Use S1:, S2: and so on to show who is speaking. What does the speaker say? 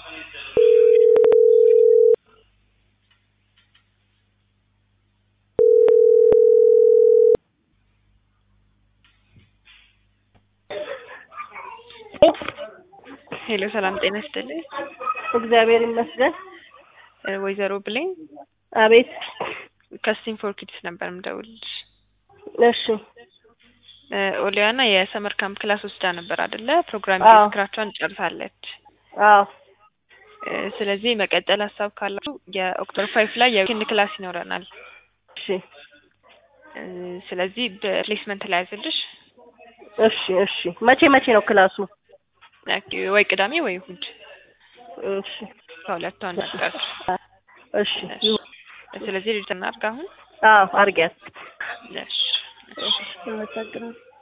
S1: ሄሎ ሰላም ጤና ይስጥልኝ።
S2: እግዚአብሔር ይመስገን።
S1: ወይዘሮ ብሌን
S2: አቤት።
S1: ከስቲም ፎር ኪድስ ነበር የምደውልልሽ።
S2: እሺ
S1: ኦሊያና የሰመር ካምፕ ክላስ ወስዳ ነበር አይደለ? ፕሮግራሚንግ ስክራቿን ጨርሳለች።
S2: አዎ።
S1: ስለዚህ መቀጠል ሀሳብ ካላችሁ የኦክቶበር 5 ላይ የዊኬንድ ክላስ ይኖረናል።
S2: እሺ
S1: ስለዚህ በፕሌስመንት ላይ ያዝልሽ።
S2: እሺ መቼ ነው ክላሱ?
S1: ወይ ቅዳሜ ወይ እሑድ።
S2: እሺ
S1: ከሁለቱ አንዳችሁ።
S2: እሺ
S1: ስለዚህ ልጅ እናድርግ አሁን።
S2: አዎ አድርጊያት።
S1: እሺ
S2: እሺ